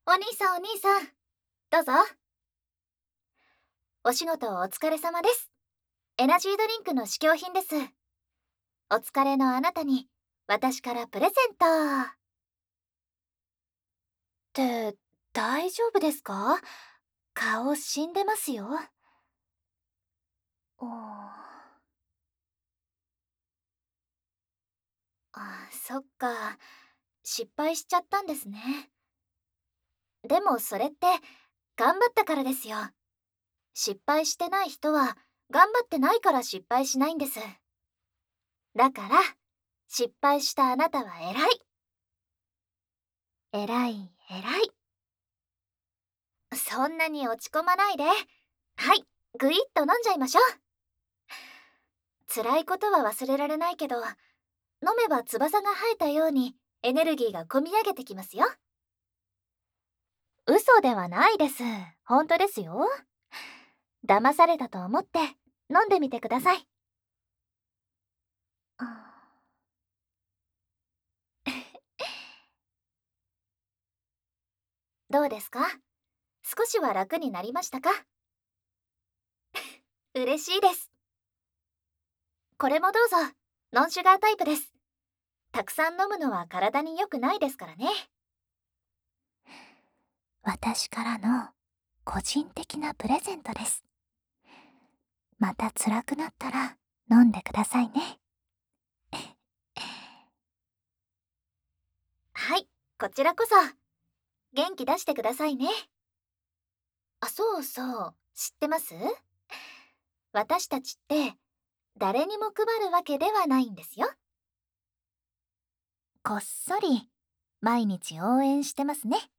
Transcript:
お兄さんお兄さん、どうぞ。お仕事お疲れ様です。エナジードリンクの試供品です。お疲れのあなたに、私からプレゼント。って、大丈夫ですか？顔死んでますよ。おー。そっか。失敗しちゃったんですね。でもそれって、頑張ったからですよ。失敗してない人は、頑張ってないから失敗しないんです。だから、失敗したあなたは偉い。偉い、偉い。そんなに落ち込まないで。はい、ぐいっと飲んじゃいましょう。辛いことは忘れられないけど、飲めば翼が生えたようにエネルギーがこみ上げてきますよ。嘘ではないです。本当ですよ。騙されたと思って飲んでみてください。どうですか？少しは楽になりましたか？嬉しいです。これもどうぞ。ノンシュガータイプです。たくさん飲むのは体に良くないですからね。 私からの個人的なプレゼントです。また辛くなったら飲んでくださいね。 はい、こちらこそ。元気出してくださいね。そうそう、知ってます？私たちって誰にも配るわけではないんですよ。 こっそり毎日応援してますね。